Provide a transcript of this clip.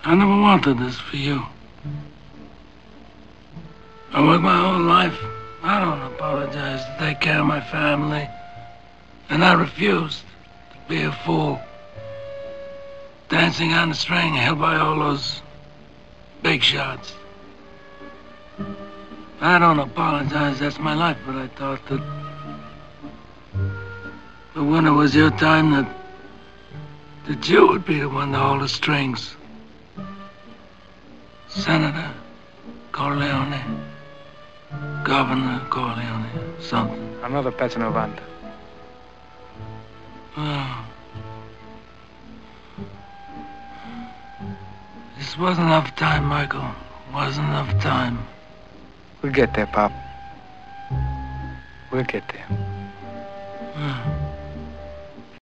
I never wanted this for you. I worked my whole life. I don't apologize to take care of my family. And I refused to be a fool. Dancing on the string held by all those big shots. I don't apologize, that's my life, but I thought that when it was your time that you would be the one to hold the strings. Senator Corleone, Governor Corleone, something. Another Pezzo 90. Oh. This wasn't enough time, Michael. Wasn't enough time. We'll get there, Pop. We'll get there. Yeah.